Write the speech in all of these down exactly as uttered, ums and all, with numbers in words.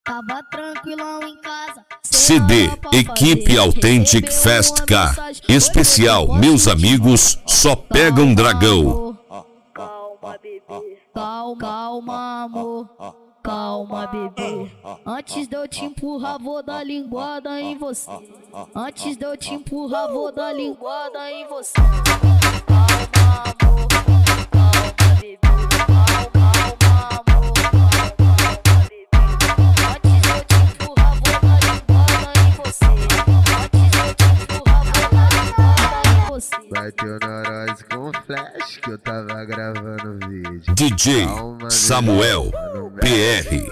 Tava tranquilão em casa. C D Equipe Authentic Fast Car especial Meus Amigos Só Pegam Dragão. Calma, bebê. Calma, calma, amor. Calma, bebê. Antes de eu te empurrar, vou dar linguada em você. Antes de eu te empurrar, vou dar linguada em você. Calma, amor. Calma, bebê. Calma, calma, amor. Calma, bebê. Antes de eu te empurrar, vou dar linguada em você. Antes de eu te empurrar, vou dar linguada em você. Bateu na nós com flash que eu tava gravando vídeo. D J Samuel P R.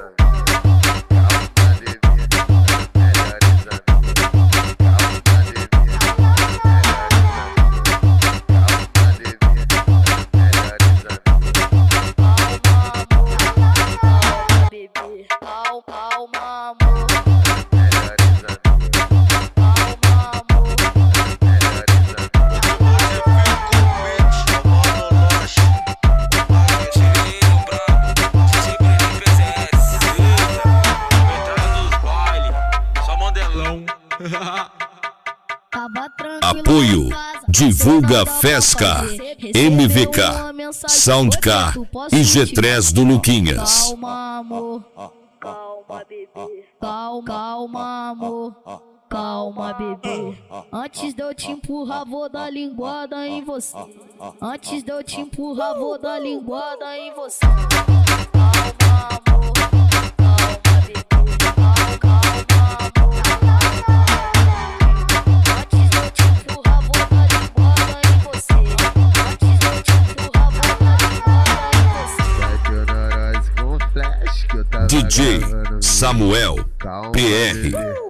Apoio Divulga Fescar, M V K, Soundcar e G três do Luquinhas. Calma, amor. Calma, bebê. Calma, calma, amor. Calma, bebê. Antes de eu te empurrar, vou dar linguada em você. Antes de eu te empurrar, vou dar linguada em você. Calma, amor. Calma, bebê. Calma, calma, amor. Antes de eu te empurrar, vou dar linguada em você. Antes de eu te empurrar, vou dar linguada em você. Bateu na nós com flash que eu tava D J gravando vídeo. Samuel Calma, P R. bebê.